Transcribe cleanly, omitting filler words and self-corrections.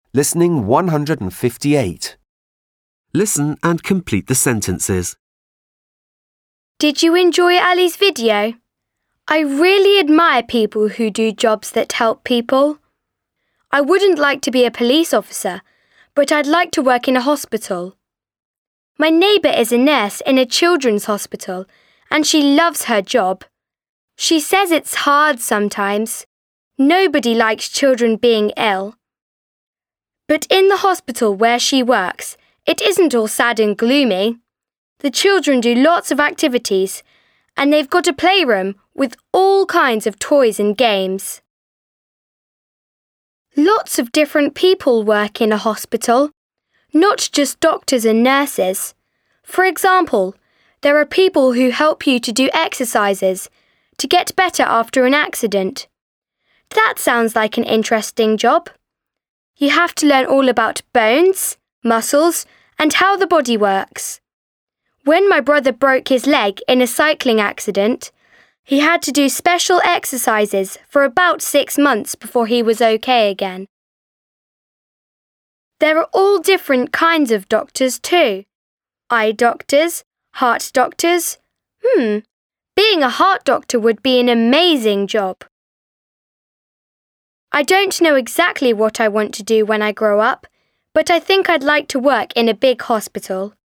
Listening 158. Listen and complete the sentences. Did you enjoy Ali's video? I really admire people who do jobs that help people. I wouldn't like to be a police officer, but I'd like to work in a hospital. My neighbour is a nurse in a children's hospital, and she loves her job. She says it's hard sometimes. Nobody likes children being ill. But in the hospital where she works, it isn't all sad and gloomy. The children do lots of activities, and they've got a playroom with all kinds of toys and games. Lots of different people work in a hospital, not just doctors and nurses. For example, there are people who help you to do exercises to get better after an accident. That sounds like an interesting job. You have to learn all about bones, muscles, and how the body works. When my brother broke his leg in a cycling accident, he had to do special exercises for about 6 months before he was okay again. There are all different kinds of doctors too. Eye doctors, heart doctors. Being a heart doctor would be an amazing job. I don't know exactly what I want to do when I grow up, but I think I'd like to work in a big hospital.